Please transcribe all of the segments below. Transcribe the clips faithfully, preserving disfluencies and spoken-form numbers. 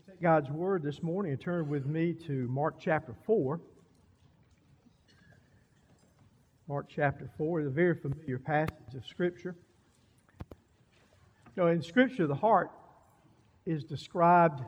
Take God's Word this morning and turn with me to Mark chapter four. Mark chapter four is a very familiar passage of Scripture. You know, in Scripture, the heart is described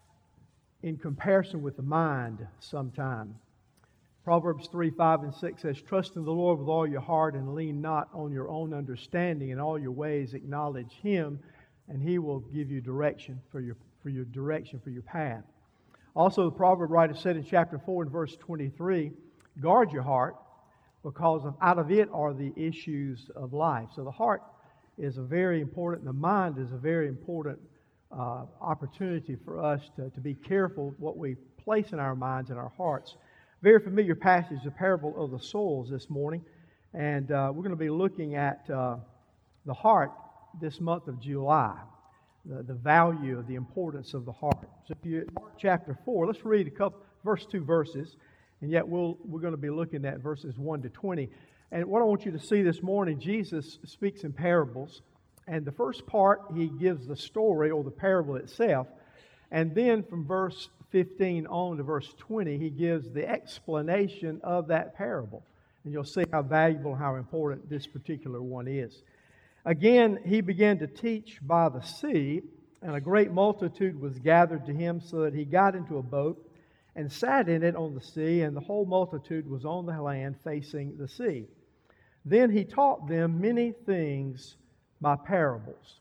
in comparison with the mind sometime. Proverbs three, five, and six says, "Trust in the Lord with all your heart and lean not on your own understanding. In all your ways acknowledge Him, and He will give you direction for your for your direction for your path." Also, the proverb writer said in chapter four and verse twenty-three, "Guard your heart, because of, out of it are the issues of life." So the heart is a very important, the mind is a very important uh, opportunity for us to, to be careful what we place in our minds and our hearts. Very familiar passage, the parable of the soils this morning. And uh, we're going to be looking at uh, the heart this month of July. The, the value of the importance of the heart. So if you Mark chapter four, let's read a couple, verse two verses, and yet we'll, we're going to be looking at verses one to twenty. And what I want you to see this morning, Jesus speaks in parables, and the first part, He gives the story or the parable itself, and then from verse fifteen on to verse twenty, He gives the explanation of that parable. And you'll see how valuable and how important this particular one is. Again, He began to teach by the sea, and a great multitude was gathered to Him, so that He got into a boat and sat in it on the sea, and the whole multitude was on the land facing the sea. Then He taught them many things by parables.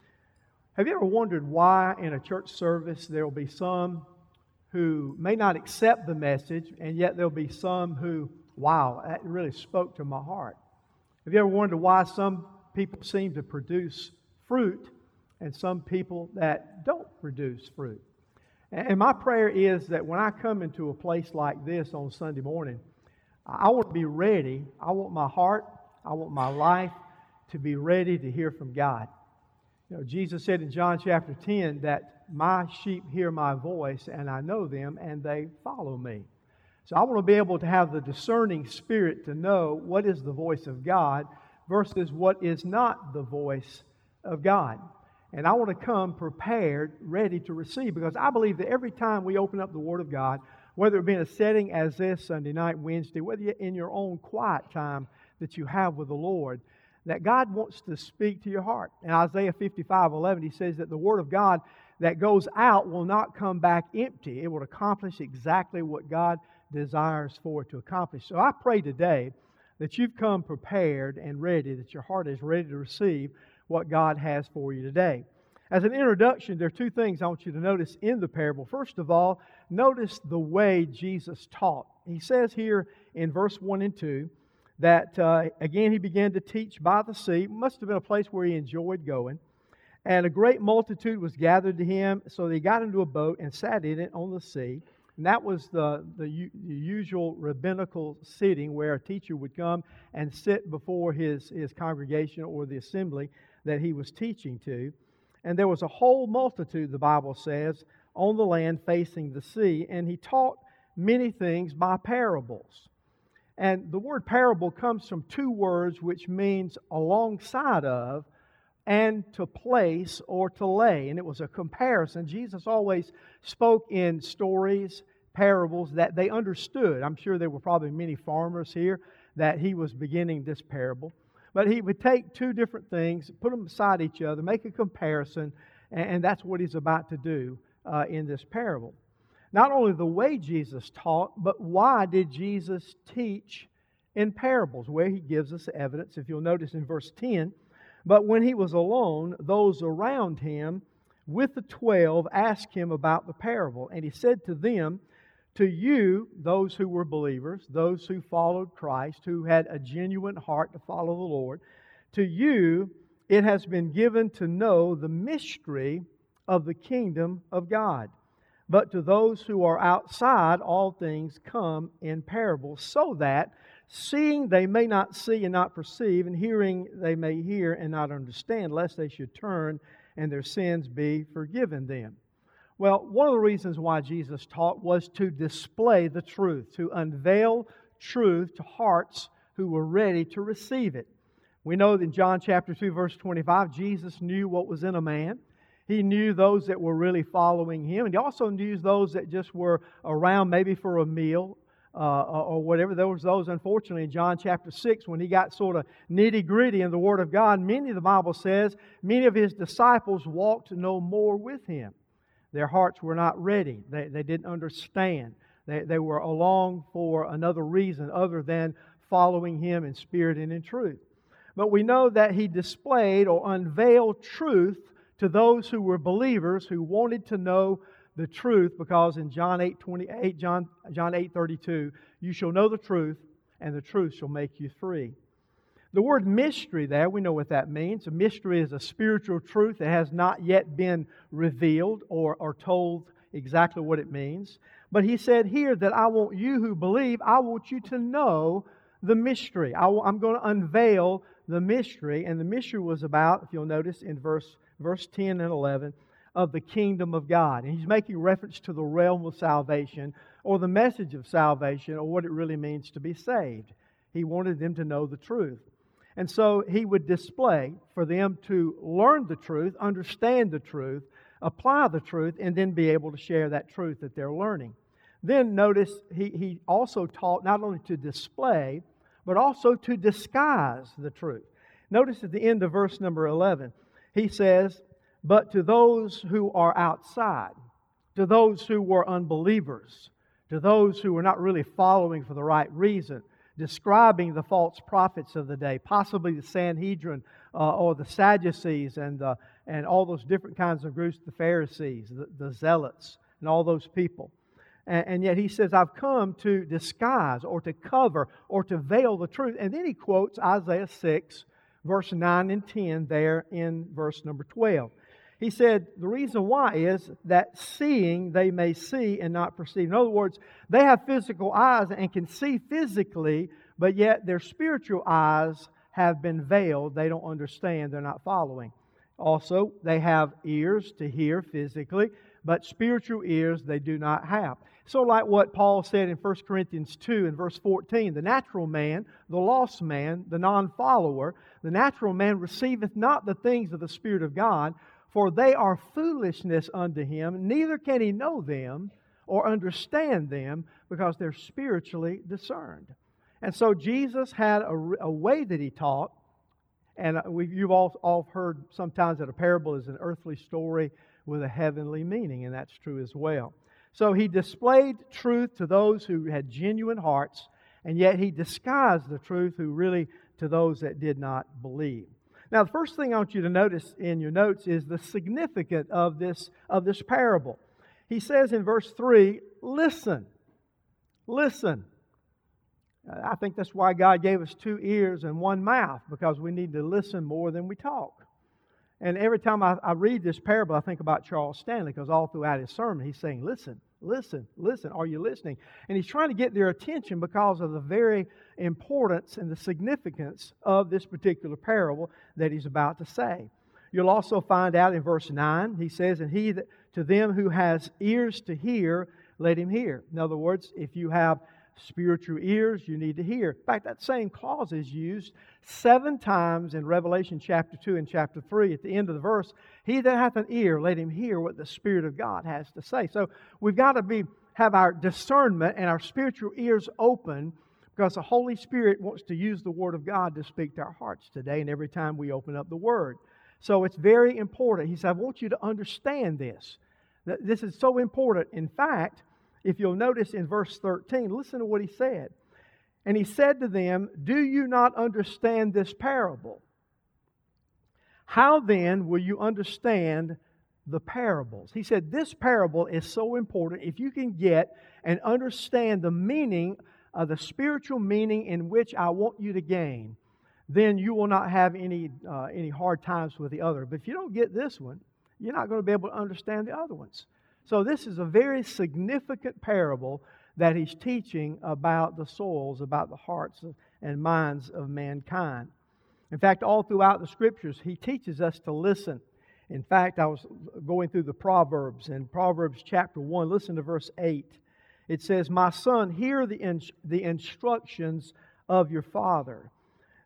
Have you ever wondered why in a church service there will be some who may not accept the message, and yet there will be some who, wow, that really spoke to my heart? Have you ever wondered why some people seem to produce fruit and some people that don't produce fruit? And my prayer is that when I come into a place like this on Sunday morning, I want to be ready. I want my heart, I want my life to be ready to hear from God. You know, Jesus said in John chapter ten that my sheep hear my voice, and I know them, and they follow me. So I want to be able to have the discerning spirit to know what is the voice of God versus what is not the voice of God. And I want to come prepared, ready to receive, because I believe that every time we open up the Word of God, whether it be in a setting as this Sunday night, Wednesday, whether you're in your own quiet time that you have with the Lord, that God wants to speak to your heart. In Isaiah fifty-five eleven, He says that the Word of God that goes out will not come back empty. It will accomplish exactly what God desires for it to accomplish. So I pray today that you've come prepared and ready, that your heart is ready to receive what God has for you today. As an introduction, there are two things I want you to notice in the parable. First of all, notice the way Jesus taught. He says here in verse one and two that, uh, again, He began to teach by the sea. It must have been a place where He enjoyed going. And a great multitude was gathered to Him, so they got into a boat and sat in it on the sea. And that was the, the, the usual rabbinical sitting where a teacher would come and sit before his, his congregation or the assembly that he was teaching to. And there was a whole multitude, the Bible says, on the land facing the sea. And He taught many things by parables. And the word parable comes from two words which means alongside of and to place or to lay. And it was a comparison. Jesus always spoke in stories, parables that they understood. I'm sure there were probably many farmers here that He was beginning this parable. But He would take two different things, put them beside each other, make a comparison, and that's what He's about to do uh, in this parable. Not only the way Jesus taught, but why did Jesus teach in parables, where He gives us evidence. If you'll notice in verse ten, "But when He was alone, those around Him with the twelve asked Him about the parable. And He said to them, to you, those who were believers, those who followed Christ, who had a genuine heart to follow the Lord, to you it has been given to know the mystery of the kingdom of God. But to those who are outside, all things come in parables, so that seeing they may not see and not perceive, and hearing they may hear and not understand, lest they should turn and their sins be forgiven them." Well, one of the reasons why Jesus taught was to display the truth, to unveil truth to hearts who were ready to receive it. We know that in John chapter two, verse twenty-five, Jesus knew what was in a man. He knew those that were really following Him, and He also knew those that just were around maybe for a meal uh, or whatever. There was those, unfortunately, in John chapter six, when He got sort of nitty-gritty in the Word of God, many, the Bible says, many of His disciples walked no more with Him. Their hearts were not ready. They, they didn't understand. They, they were along for another reason other than following Him in spirit and in truth. But we know that He displayed or unveiled truth to those who were believers who wanted to know the truth, because in John eight twenty-eight, John, John eight thirty-two, you shall know the truth, and the truth shall make you free. The word mystery there, we know what that means. A mystery is a spiritual truth that has not yet been revealed or, or told exactly what it means. But He said here that I want you who believe, I want you to know the mystery. I, I'm going to unveil the mystery. And the mystery was about, if you'll notice in verse, verse ten and eleven, of the kingdom of God. And He's making reference to the realm of salvation, or the message of salvation, or what it really means to be saved. He wanted them to know the truth. And so He would display for them to learn the truth, understand the truth, apply the truth, and then be able to share that truth that they're learning. Then notice He, he also taught not only to display, but also to disguise the truth. Notice at the end of verse number eleven, He says, but to those who are outside, to those who were unbelievers, to those who were not really following for the right reason, describing the false prophets of the day, possibly the Sanhedrin uh, or the Sadducees and the, and all those different kinds of groups, the Pharisees, the, the Zealots, and all those people. And, and yet He says, I've come to disguise or to cover or to veil the truth. And then He quotes Isaiah six, verse nine and ten there in verse number twelve. He said, the reason why is that seeing they may see and not perceive. In other words, they have physical eyes and can see physically, but yet their spiritual eyes have been veiled. They don't understand. They're not following. Also, they have ears to hear physically, but spiritual ears they do not have. So like what Paul said in First Corinthians two and verse fourteen, the natural man, the lost man, the non-follower, the natural man receiveth not the things of the Spirit of God, for they are foolishness unto him, neither can he know them or understand them, because they're spiritually discerned. And so Jesus had a, a way that He taught, and we, you've all, all heard sometimes that a parable is an earthly story with a heavenly meaning, and that's true as well. So He displayed truth to those who had genuine hearts, and yet He disguised the truth who really to those that did not believe. Now, the first thing I want you to notice in your notes is the significance of this, of this parable. He says in verse three, listen, listen. I think that's why God gave us two ears and one mouth, because we need to listen more than we talk. And every time I, I read this parable, I think about Charles Stanley, because all throughout his sermon, he's saying, listen, listen, listen. Are you listening? And he's trying to get their attention because of the very importance and the significance of this particular parable that he's about to say. You'll also find out in verse nine, he says, and he that, to them who has ears to hear, let him hear. In other words, if you have spiritual ears, you need to hear. In fact, that same clause is used seven times in Revelation chapter two and chapter three. At the end of the verse, he that hath an ear, let him hear what the Spirit of God has to say. So we've got to be have our discernment and our spiritual ears open, because the Holy Spirit wants to use the Word of God to speak to our hearts today and every time we open up the Word. So it's very important. He said, I want you to understand this. That this is so important. In fact, if you'll notice in verse thirteen, listen to what He said. And He said to them, do you not understand this parable? How then will you understand the parables? He said, this parable is so important. If you can get and understand the meaning, uh, the spiritual meaning in which I want you to gain, then you will not have any, uh, any hard times with the other. But if you don't get this one, you're not going to be able to understand the other ones. So this is a very significant parable that He's teaching about the souls, about the hearts of, and minds of mankind. In fact, all throughout the Scriptures, He teaches us to listen. In fact, I was going through the Proverbs, and Proverbs chapter one, listen to verse eight. It says, my son, hear the, in, the instructions of your father.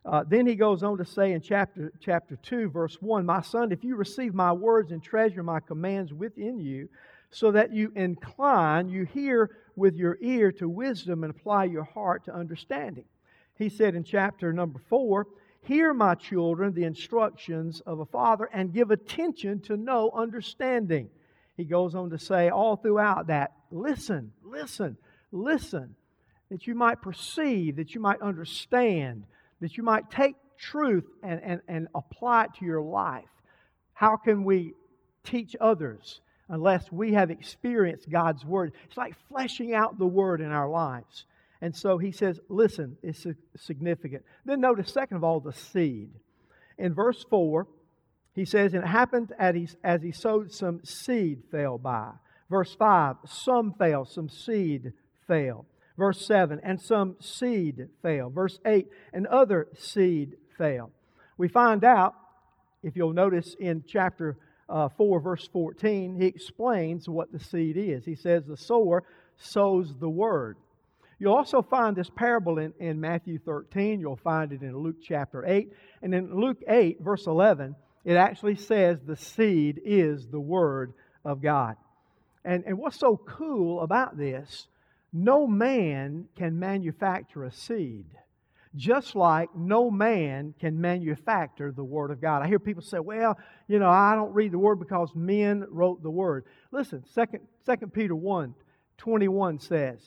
Uh, then he goes on to say in chapter, chapter two, verse one, "My son, if you receive my words and treasure my commands within you, so that you incline, you hear with your ear to wisdom and apply your heart to understanding." He said in chapter number four, "Hear, my children, the instructions of a father, and give attention to know understanding." He goes on to say all throughout that, listen, listen, listen, that you might perceive, that you might understand, that you might take truth and, and, and apply it to your life. How can we teach others unless we have experienced God's Word? It's like fleshing out the Word in our lives. And so he says, listen, it's significant. Then notice, second of all, the seed. In verse four, he says, "And it happened as he, as he sowed, some seed fell by." Verse five, "Some fell, some seed fell." Verse seven, "And some seed fell." Verse eight, "And other seed fell." We find out, if you'll notice in chapter uh, four, verse fourteen, he explains what the seed is. He says, "The sower sows the word." You'll also find this parable in, in Matthew thirteen. You'll find it in Luke chapter eight. And in Luke eight, verse eleven, it actually says the seed is the Word of God. And, and what's so cool about this, no man can manufacture a seed, just like no man can manufacture the Word of God. I hear people say, well, you know, I don't read the Word because men wrote the Word. Listen, Second Peter one twenty-one says,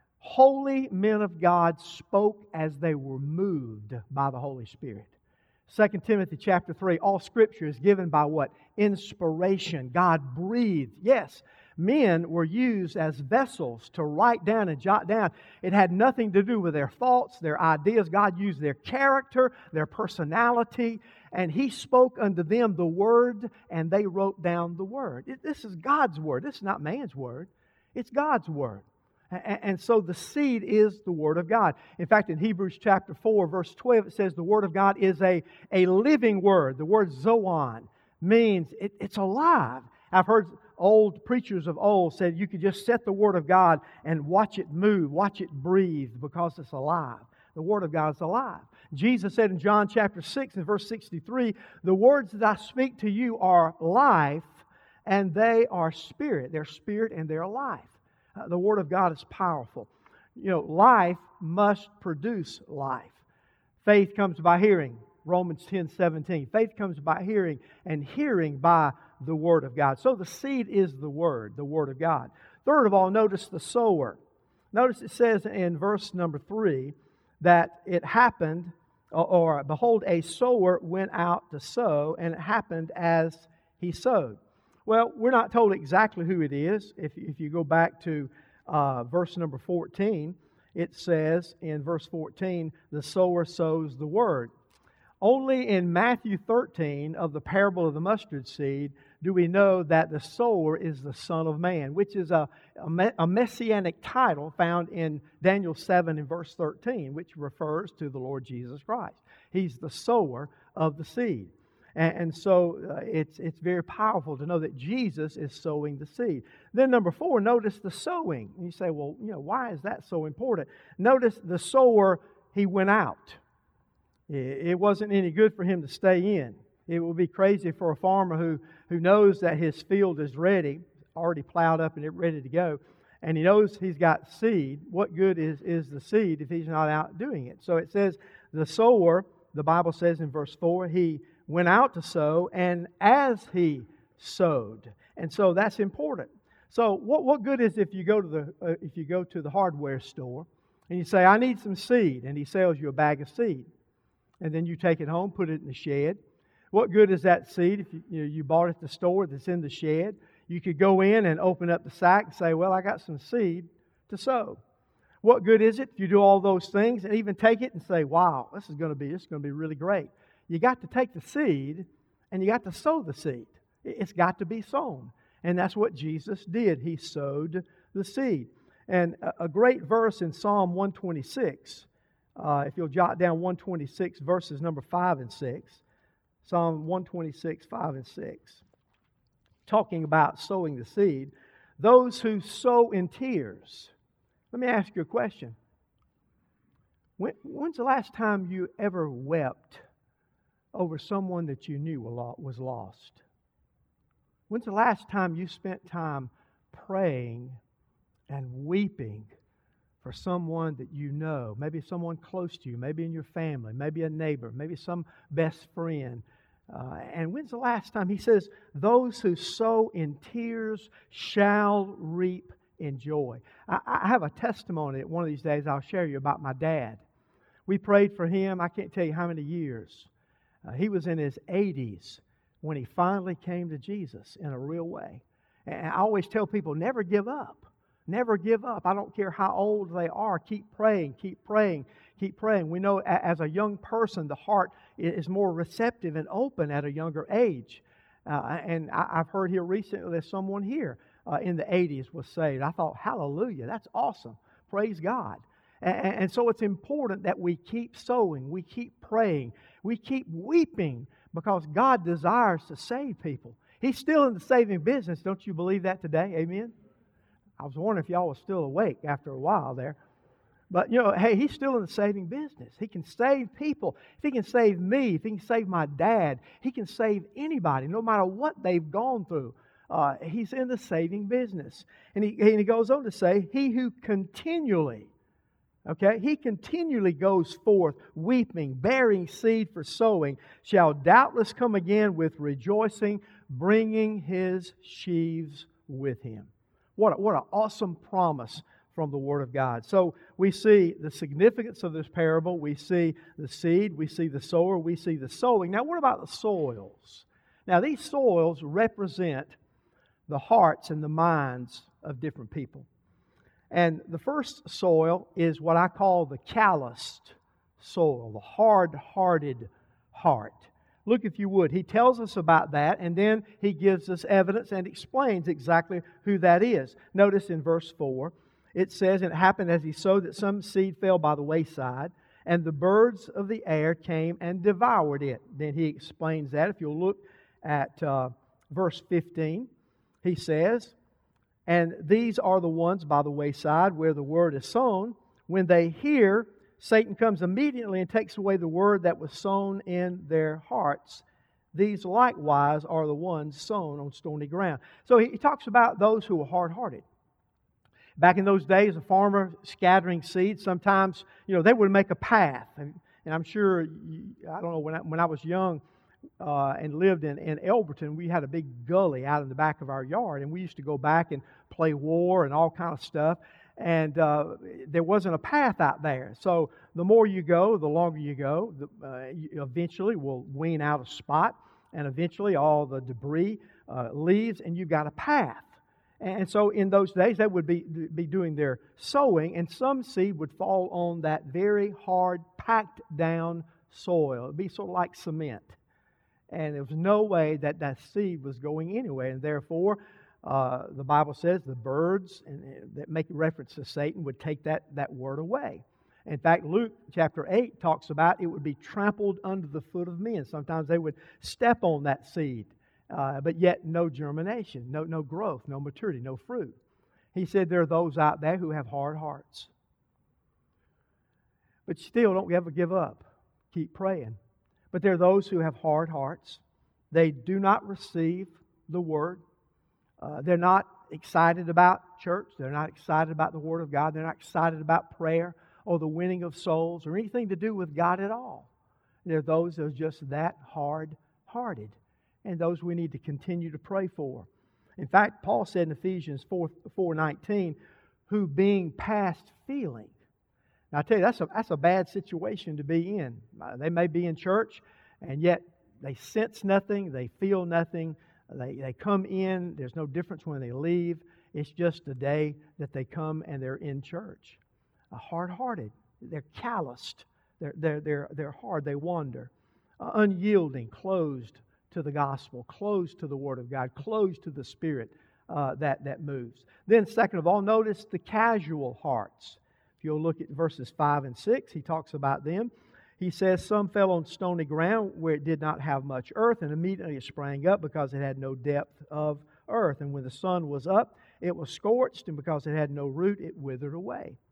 "Holy men of God spoke as they were moved by the Holy Spirit." Second Timothy chapter three, "All Scripture is given by" what? Inspiration. God breathed. Yes, men were used as vessels to write down and jot down. It had nothing to do with their thoughts, their ideas. God used their character, their personality, and He spoke unto them the Word, and they wrote down the Word. It, this is God's Word. This is not man's Word. It's God's Word. And so the seed is the Word of God. In fact, in Hebrews chapter four, verse twelve, it says the Word of God is a, a living Word. The word zoon means it, it's alive. I've heard old preachers of old said you could just set the Word of God and watch it move, watch it breathe, because it's alive. The Word of God is alive. Jesus said in John chapter six and verse sixty-three, "The words that I speak to you are life, and they are spirit." They're spirit and they're life. Uh, the Word of God is powerful. You know, life must produce life. Faith comes by hearing. Romans ten seventeen. Faith comes by hearing, and hearing by the Word of God. So the seed is the Word, the Word of God. Third of all, notice the sower. Notice it says in verse number three that it happened, or, or behold, a sower went out to sow, and it happened as he sowed. Well, we're not told exactly who it is. If, if you go back to uh, verse number fourteen, it says in verse fourteen, "The sower sows the word." Only in Matthew thirteen of the parable of the mustard seed do we know that the sower is the Son of Man, which is a, a, a messianic title found in Daniel seven and verse thirteen, which refers to the Lord Jesus Christ. He's the sower of the seed. And, and so uh, it's, it's very powerful to know that Jesus is sowing the seed. Then number four, notice the sowing. And you say, well, you know, why is that so important? Notice the sower, he went out. It wasn't any good for him to stay in. It would be crazy for a farmer who, who knows that his field is ready, already plowed up and it's ready to go, and he knows he's got seed. What good is, is the seed if he's not out doing it? So it says the sower, the Bible says in verse four, he went out to sow, and as he sowed. And so that's important. So what, what good is if you go to the uh, if you go to the hardware store and you say, I need some seed, and he sells you a bag of seed. And then you take it home, put it in the shed. What good is that seed if you, you, know, you bought it at the store that's in the shed? You could go in and open up the sack and say, well, I got some seed to sow. What good is it if you do all those things and even take it and say, wow, this is going to be this is going to be really great. You got to take the seed and you got to sow the seed. It's got to be sown. And that's what Jesus did. He sowed the seed. And a, a great verse in Psalm one twenty-six, Uh, if you'll jot down one twenty-six, verses number five and six. Psalm one twenty-six, five and six. Talking about sowing the seed. Those who sow in tears. Let me ask you a question. When, when's the last time you ever wept over someone that you knew was lost? When's the last time you spent time praying and weeping for someone that you know, maybe someone close to you, maybe in your family, maybe a neighbor, maybe some best friend? Uh, and when's the last time? He says, those who sow in tears shall reap in joy. I, I have a testimony that one of these days I'll share you about my dad. We prayed for him, I can't tell you how many years. Uh, he was in his eighties when he finally came to Jesus in a real way. And I always tell people, never give up. Never give up. I don't care how old they are. Keep praying, keep praying, keep praying. We know as a young person, the heart is more receptive and open at a younger age. Uh, and I, I've heard here recently that someone here uh, in the eighties was saved. I thought, hallelujah, that's awesome. Praise God. And, and so it's important that we keep sowing, we keep praying, we keep weeping, because God desires to save people. He's still in the saving business. Don't you believe that today? Amen? I was wondering if y'all were still awake after a while there. But, you know, hey, He's still in the saving business. He can save people. If He can save me, if He can save my dad, He can save anybody, no matter what they've gone through. Uh, he's in the saving business. And he, and he goes on to say, He who continually, okay, He continually goes forth weeping, bearing seed for sowing, shall doubtless come again with rejoicing, bringing his sheaves with him. What, a, what an awesome promise from the Word of God. So we see the significance of this parable. We see the seed. We see the sower. We see the sowing. Now, what about the soils? Now, these soils represent the hearts and the minds of different people. And the first soil is what I call the calloused soil, the hard-hearted heart. Look, if you would, he tells us about that, and then he gives us evidence and explains exactly who that is. Notice in verse four, it says, "And it happened as he sowed that some seed fell by the wayside, and the birds of the air came and devoured it." Then he explains that. If you'll look at uh, verse fifteen, he says, "And these are the ones by the wayside where the word is sown. When they hear, Satan comes immediately and takes away the word that was sown in their hearts. These likewise are the ones sown on stony ground." So he talks about those who are hard-hearted. Back in those days, a farmer scattering seeds, sometimes, you know, they would make a path. And, and I'm sure, I don't know, when I, when I was young uh, and lived in, in Elberton, we had a big gully out in the back of our yard. And we used to go back and play war and all kind of stuff. And uh, there wasn't a path out there. So the more you go, the longer you go, the, uh, you eventually will wean out a spot, and eventually all the debris uh, leaves, and you've got a path. And so in those days, they would be, be doing their sowing, and some seed would fall on that very hard, packed down soil. It would be sort of like cement. And there was no way that that seed was going anywhere, and therefore, Uh, the Bible says the birds and, and that make reference to Satan would take that, that word away. In fact, Luke chapter eight talks about it would be trampled under the foot of men. Sometimes they would step on that seed, uh, but yet no germination, no, no growth, no maturity, no fruit. He said there are those out there who have hard hearts. But still, don't ever give up. Keep praying. But there are those who have hard hearts. They do not receive the word. Uh, they're not excited about church. They're not excited about the Word of God. They're not excited about prayer or the winning of souls or anything to do with God at all. There are those that are just that hard-hearted, and those we need to continue to pray for. In fact, Paul said in Ephesians four nineteen, "who being past feeling." Now, I tell you, that's a, that's a bad situation to be in. Uh, they may be in church, and yet they sense nothing, they feel nothing. They, they come in, there's no difference when they leave. It's just the day that they come and they're in church. Uh, hard-hearted. They're calloused. They're, they're, they're, they're hard. They wander. Uh, unyielding, closed to the gospel, closed to the Word of God, closed to the Spirit uh, that, that moves. Then, second of all, notice the casual hearts. If you'll look at verses five and six, he talks about them. He says, "Some fell on stony ground where it did not have much earth, and immediately it sprang up because it had no depth of earth. And when the sun was up, it was scorched, and because it had no root, it withered away.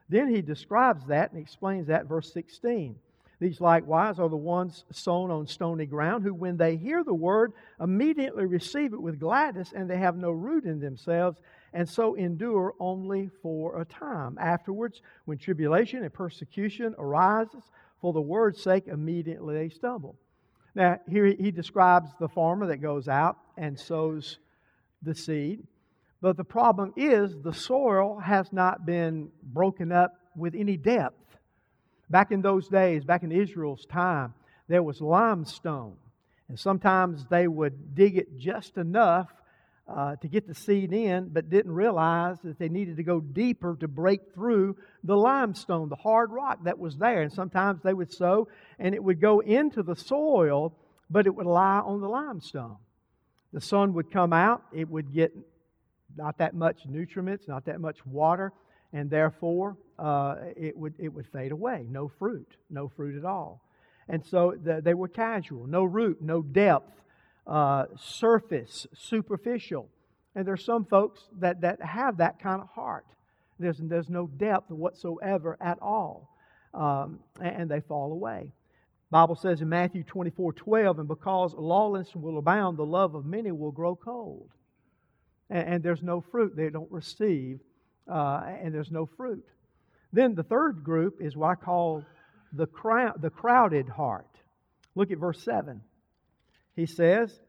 Then he describes that and explains that in verse sixteen. These likewise are the ones sown on stony ground, who when they hear the word immediately receive it with gladness, and they have no root in themselves, and so endure only for a time. Afterwards, when tribulation and persecution arises for the word's sake, immediately they stumble. Now, here he describes the farmer that goes out and sows the seed. But the problem is the soil has not been broken up with any depth. Back in those days, back in Israel's time, there was limestone. And sometimes they would dig it just enough uh, to get the seed in, but didn't realize that they needed to go deeper to break through the limestone, the hard rock that was there. And sometimes they would sow, and it would go into the soil, but it would lie on the limestone. The sun would come out, it would get not that much nutriments, not that much water, and therefore uh, it would it would fade away. No fruit, no fruit at all. And so the, they were casual, no root, no depth, uh, surface, superficial. And there's some folks that, that have that kind of heart. There's, there's no depth whatsoever at all, um, and they fall away. The Bible says in Matthew twenty-four twelve, and because lawlessness will abound, the love of many will grow cold. And, and there's no fruit. They don't receive, uh, and there's no fruit. Then the third group is what I call the, crowd, the crowded heart. Look at verse seven. He says,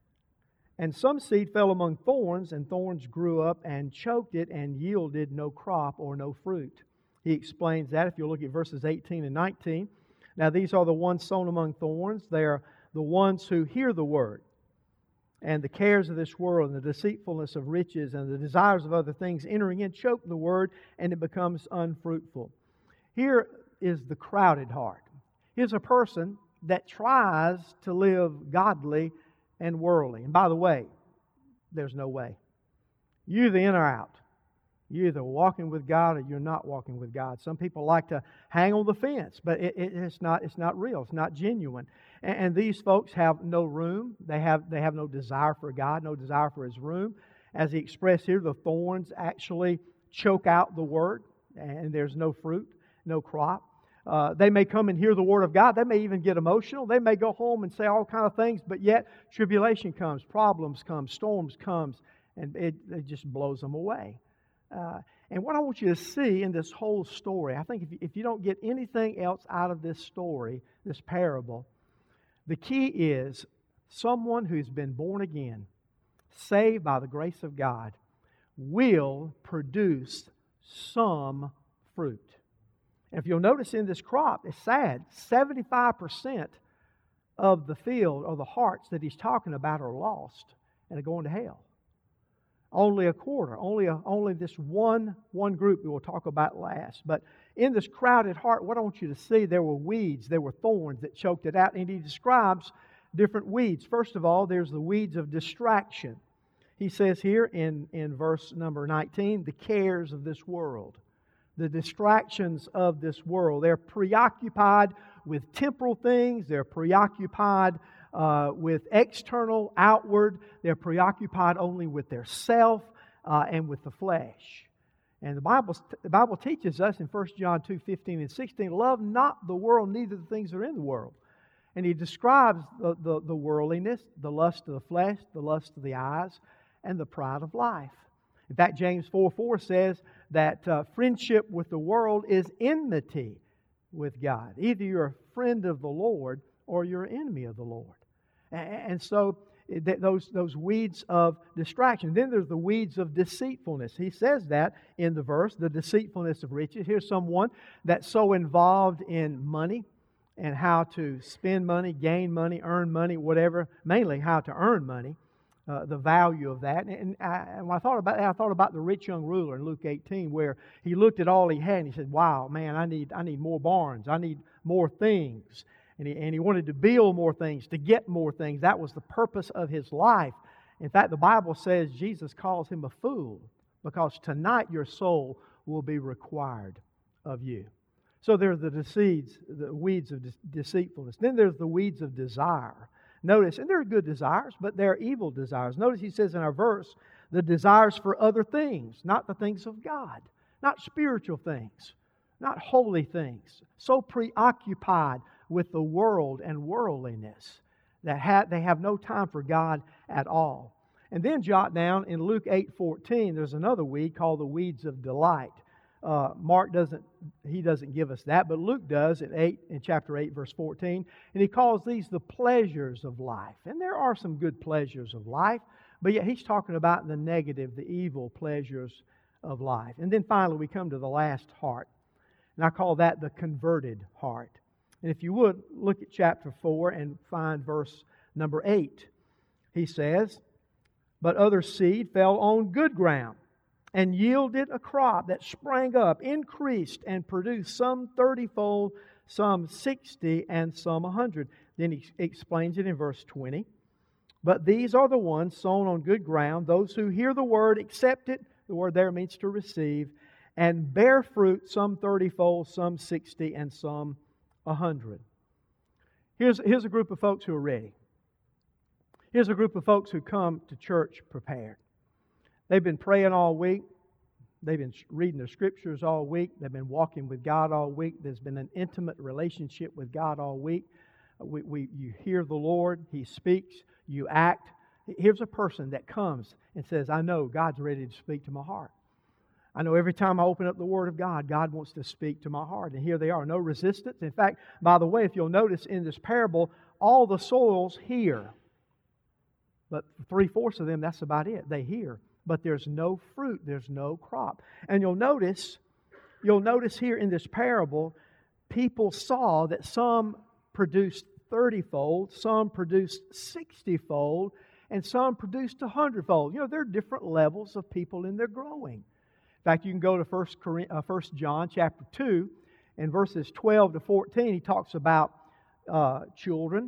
and some seed fell among thorns, and thorns grew up and choked it and yielded no crop or no fruit. He explains that if you look at verses eighteen and nineteen. Now these are the ones sown among thorns. They are the ones who hear the word. And the cares of this world and the deceitfulness of riches and the desires of other things entering in choke the word, and it becomes unfruitful. Here is the crowded heart. Here's a person that tries to live godly and worldly. And by the way, there's no way. You're either in or out. You're either walking with God or you're not walking with God. Some people like to hang on the fence, but it, it, it's not it's not real. It's not genuine. And, and these folks have no room. They have they have no desire for God, no desire for His room. As he expressed here, the thorns actually choke out the word, and there's no fruit, no crop. Uh, they may come and hear the Word of God. They may even get emotional. They may go home and say all kind of things, but yet tribulation comes, problems come, storms comes, and it, it just blows them away. Uh, and what I want you to see in this whole story, I think if you, if you don't get anything else out of this story, this parable, the key is someone who's been born again, saved by the grace of God, will produce some fruit. And if you'll notice in this crop, it's sad, seventy-five percent of the field or the hearts that he's talking about are lost and are going to hell. Only a quarter, only a, only this one, one group we will talk about last. But in this crowded heart, what I want you to see, there were weeds, there were thorns that choked it out. And he describes different weeds. First of all, there's the weeds of distraction. He says here in, in verse number nineteen, the cares of this world. The distractions of this world. They're preoccupied with temporal things. They're preoccupied uh, with external, outward. They're preoccupied only with their self uh, and with the flesh. And the Bible, the Bible teaches us in First John two fifteen and sixteen, love not the world, neither the things that are in the world. And he describes the, the, the worldliness, the lust of the flesh, the lust of the eyes, and the pride of life. In fact, James four four says that uh, friendship with the world is enmity with God. Either you're a friend of the Lord or you're an enemy of the Lord. And, and so th- those, those weeds of distraction. Then there's the weeds of deceitfulness. He says that in the verse, the deceitfulness of riches. Here's someone that's so involved in money and how to spend money, gain money, earn money, whatever, mainly how to earn money. Uh, the value of that. And, I, and when I thought about that, I thought about the rich young ruler in Luke eighteen, where he looked at all he had and he said, wow, man, I need I need more barns. I need more things. And he, and he wanted to build more things, to get more things. That was the purpose of his life. In fact, the Bible says Jesus calls him a fool because tonight your soul will be required of you. So there's the deceits, the weeds of de- deceitfulness. Then there's the weeds of desire. Notice, and they're good desires, but they're evil desires. Notice he says in our verse, the desires for other things, not the things of God, not spiritual things, not holy things, so preoccupied with the world and worldliness that ha- they have no time for God at all. And then jot down in Luke eight fourteen, there's another weed called the weeds of delight. Uh, Mark doesn't, he doesn't give us that, but Luke does in eight, in chapter eight, verse fourteen, and he calls these the pleasures of life. And there are some good pleasures of life, but yet he's talking about the negative, the evil pleasures of life. And then finally we come to the last heart, and I call that the converted heart. And if you would, look at chapter four and find verse number eight. He says, "But other seed fell on good ground, and yielded a crop that sprang up, increased, and produced some thirtyfold, some sixty, and some a hundred." Then he explains it in verse twenty. "But these are the ones sown on good ground, those who hear the word, accept it," the word there means to receive, "and bear fruit, some thirtyfold, some sixty, and some a hundred." Here's, here's a group of folks who are ready. Here's a group of folks who come to church prepared. They've been praying all week. They've been reading the Scriptures all week. They've been walking with God all week. There's been an intimate relationship with God all week. We, we, you hear the Lord. He speaks. You act. Here's a person that comes and says, "I know God's ready to speak to my heart. I know every time I open up the Word of God, God wants to speak to my heart." And here they are, no resistance. In fact, by the way, if you'll notice in this parable, all the soils hear. But three-fourths of them, that's about it. They hear. But there's no fruit. There's no crop. And you'll notice, you'll notice here in this parable, people saw that some produced thirty-fold, some produced sixty-fold, and some produced a hundred-fold. You know, there are different levels of people in their growing. In fact, you can go to First John chapter two, and verses twelve to fourteen, he talks about uh, children,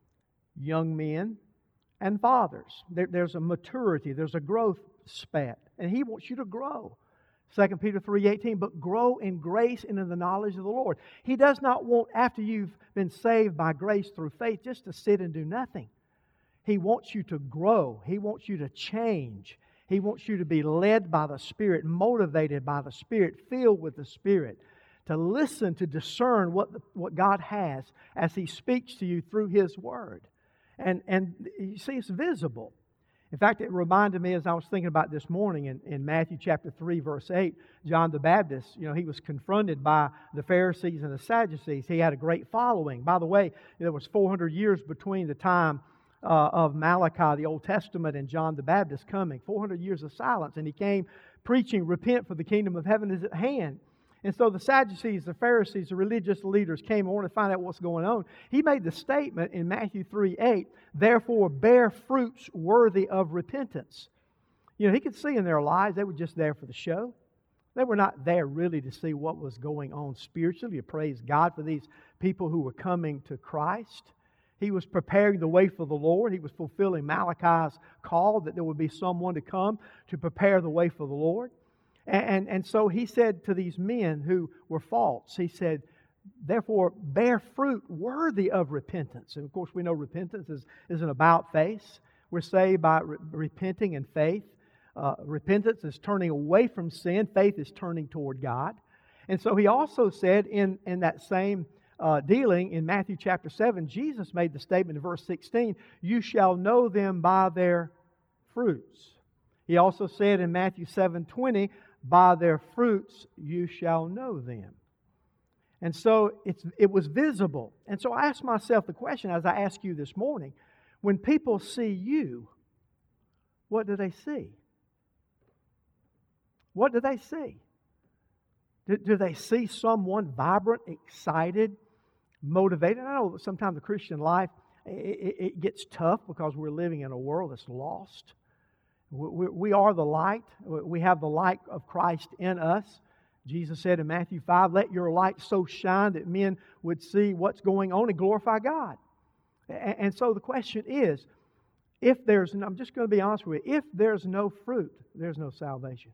young men, and fathers. There, there's a maturity, there's a growth spat, and he wants you to grow. Second Peter three eighteen, "But grow in grace and in the knowledge of the Lord." He does not want, after you've been saved by grace through faith, just to sit and do nothing. He wants you to grow. He wants you to change. He wants you to be led by the Spirit, motivated by the Spirit, filled with the Spirit, to listen, to discern what, the, what God has as He speaks to you through His Word. And, and you see, it's visible. In fact, it reminded me as I was thinking about this morning in, in Matthew chapter three, verse eight, John the Baptist, you know, he was confronted by the Pharisees and the Sadducees. He had a great following. By the way, there was four hundred years between the time uh, of Malachi, the Old Testament, and John the Baptist coming. four hundred years of silence. And he came preaching, "Repent, for the kingdom of heaven is at hand." And so the Sadducees, the Pharisees, the religious leaders came and wanted to find out what's going on. He made the statement in Matthew three eight, "Therefore bear fruits worthy of repentance." You know, he could see in their lives they were just there for the show. They were not there really to see what was going on spiritually, to praise God for these people who were coming to Christ. He was preparing the way for the Lord. He was fulfilling Malachi's call that there would be someone to come to prepare the way for the Lord. And, and, and so he said to these men who were false, he said, "Therefore bear fruit worthy of repentance." And of course we know repentance is, is an about face. We're saved by re- repenting in faith. Uh, repentance is turning away from sin. Faith is turning toward God. And so he also said in, in that same uh, dealing in Matthew chapter seven, Jesus made the statement in verse sixteen, "You shall know them by their fruits." He also said in Matthew seven twenty, "By their fruits you shall know them." And so it's, it was visible. And so I asked myself the question, as I ask you this morning, when people see you, what do they see? What do they see? Do, do they see someone vibrant, excited, motivated? I know that sometimes the Christian life, it, it gets tough because we're living in a world that's lost. We, we are the light. We have the light of Christ in us. Jesus said in Matthew five, "Let your light so shine that men would see what's going on and glorify God." And, and so the question is, if there's, and I'm just going to be honest with you, if there's no fruit, there's no salvation.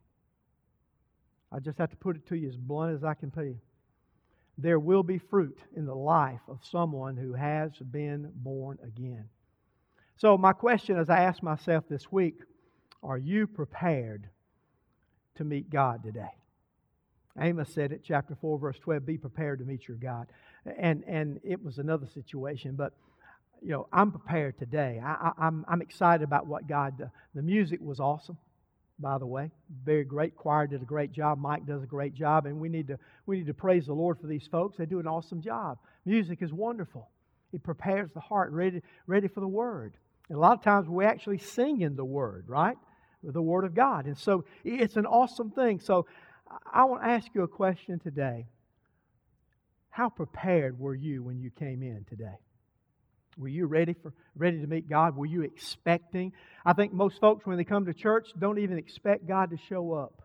I just have to put it to you as blunt as I can tell you. There will be fruit in the life of someone who has been born again. So my question as I ask myself this week, are you prepared to meet God today? Amos said it, chapter four, verse twelve, be prepared to meet your God. And and it was another situation, but you know, I'm prepared today. I, I, I'm I'm excited about what God does. The music was awesome, by the way. Very great. Choir did a great job. Mike does a great job, and we need to we need to praise the Lord for these folks. They do an awesome job. Music is wonderful. It prepares the heart, ready ready for the Word. And a lot of times we actually sing in the Word, right? With the Word of God. And so it's an awesome thing. So I want to ask you a question today. How prepared were you when you came in today? Were you ready for ready to meet God? Were you expecting? I think most folks, when they come to church, don't even expect God to show up.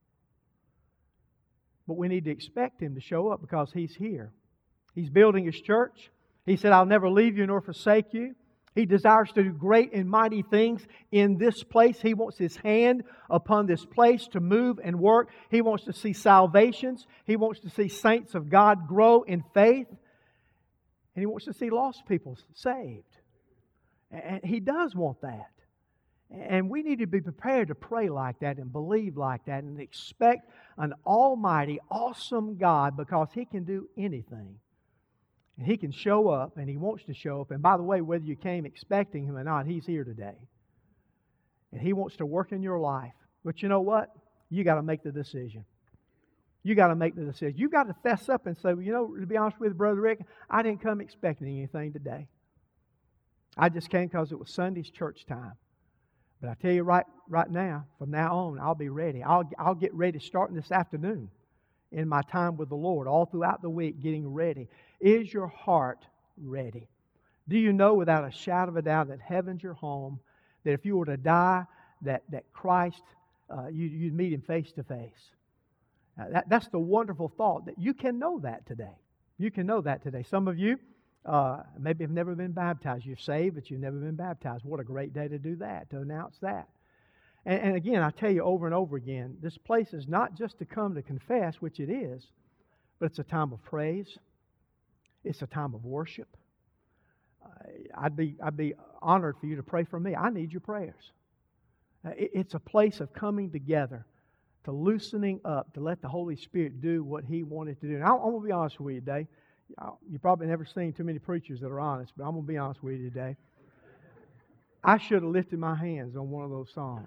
But we need to expect Him to show up because He's here. He's building His church. He said, I'll never leave you nor forsake you. He desires to do great and mighty things in this place. He wants His hand upon this place to move and work. He wants to see salvations. He wants to see saints of God grow in faith. And He wants to see lost people saved. And He does want that. And we need to be prepared to pray like that and believe like that and expect an almighty, awesome God because He can do anything. And He can show up, and He wants to show up. And by the way, whether you came expecting Him or not, He's here today. And He wants to work in your life. But you know what? You got to make the decision. You got to make the decision. You've got to fess up and say, well, you know, to be honest with you, Brother Rick, I didn't come expecting anything today. I just came because it was Sunday's church time. But I tell you right, right now, from now on, I'll be ready. I'll, I'll get ready starting this afternoon in my time with the Lord, all throughout the week, getting ready. Is your heart ready? Do you know without a shadow of a doubt that heaven's your home, that if you were to die, that, that Christ, uh, you, you'd meet Him face to face? Uh, that, that's the wonderful thought, that you can know that today. You can know that today. Some of you uh, maybe have never been baptized. You're saved, but you've never been baptized. What a great day to do that, to announce that. And, and again, I tell you over and over again, this place is not just to come to confess, which it is, but it's a time of praise. It's a time of worship. Uh, I'd be I'd be honored for you to pray for me. I need your prayers. Uh, it, it's a place of coming together, to loosening up, to let the Holy Spirit do what He wanted to do. And I, I'm going to be honest with you today. You've probably never seen too many preachers that are honest, but I'm going to be honest with you today. I should have lifted my hands on one of those songs.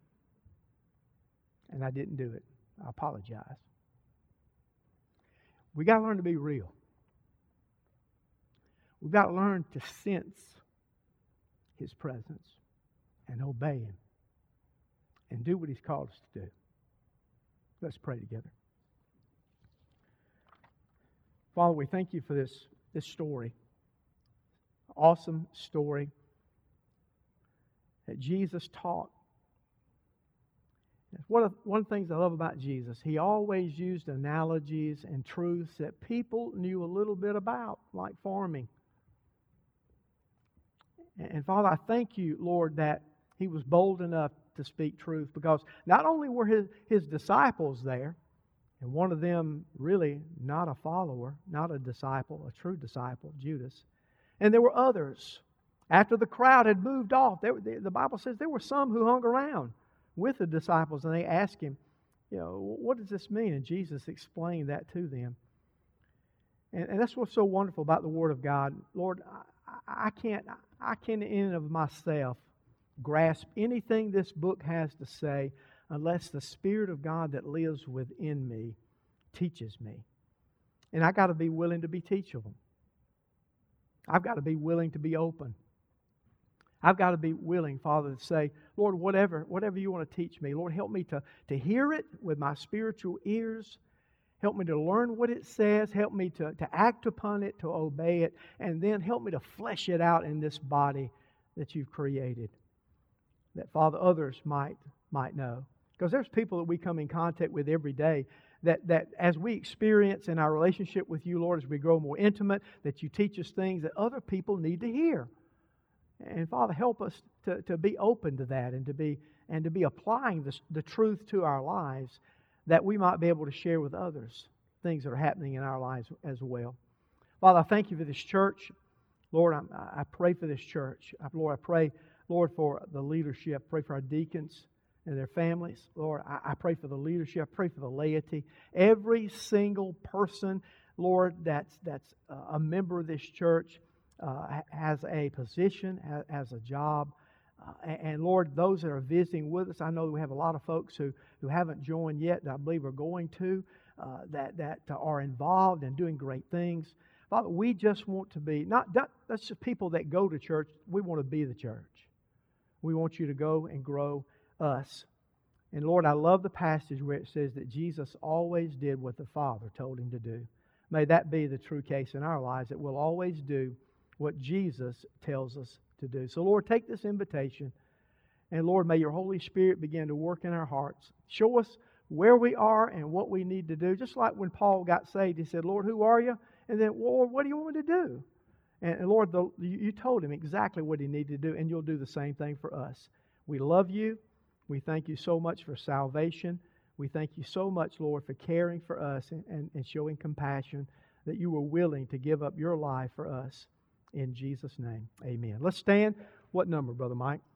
And I didn't do it. I apologize. We got to learn to be real. We've got to learn to sense His presence and obey Him and do what He's called us to do. Let's pray together. Father, we thank You for this, this story. Awesome story that Jesus taught. One of, one of the things I love about Jesus, He always used analogies and truths that people knew a little bit about, like farming. And, and Father, I thank You, Lord, that He was bold enough to speak truth, because not only were His, his disciples there, and one of them really not a follower, not a disciple, a true disciple, Judas, and there were others. After the crowd had moved off, there, the, the Bible says there were some who hung around with the disciples, and they asked Him, you know, what does this mean? And Jesus explained that to them. And, and that's what's so wonderful about the Word of God. Lord, I, I can't, I can't in and of myself grasp anything this book has to say unless the Spirit of God that lives within me teaches me. And I got to be willing to be teachable. I've got to be willing to be open. I've got to be willing, Father, to say, Lord, whatever, whatever You want to teach me, Lord, help me to, to hear it with my spiritual ears. Help me to learn what it says. Help me to, to act upon it, to obey it. And then help me to flesh it out in this body that You've created, that, Father, others might, might know. Because there's people that we come in contact with every day that, that as we experience in our relationship with You, Lord, as we grow more intimate, that You teach us things that other people need to hear. And Father, help us to, to be open to that and to be and to be applying the, the truth to our lives, that we might be able to share with others things that are happening in our lives as well. Father, I thank You for this church. Lord, I, I pray for this church. Lord, I pray, Lord, for the leadership. Pray for our deacons and their families. Lord, I, I pray for the leadership. I pray for the laity. Every single person, Lord, that's, that's a member of this church uh, has a position, has, has a job. Uh, and, and Lord, those that are visiting with us, I know that we have a lot of folks who, who haven't joined yet that I believe are going to, uh, that, that are involved and doing great things. Father, we just want to be, not that, that's just people that go to church. We want to be the church. We want you to go and grow us. And Lord, I love the passage where it says that Jesus always did what the Father told him to do. May that be the true case in our lives, that we'll always do what Jesus tells us to do. So Lord, take this invitation, and Lord, may your Holy Spirit begin to work in our hearts. Show us where we are and what we need to do. Just like when Paul got saved, he said, Lord, who are you? And then, Lord, what do you want me to do? And, and Lord, the, you told him exactly what he needed to do, and you'll do the same thing for us. We love you. We thank you so much for salvation. We thank you so much, Lord, for caring for us and, and, and showing compassion, that you were willing to give up your life for us. In Jesus' name, amen. Let's stand. What number, Brother Mike?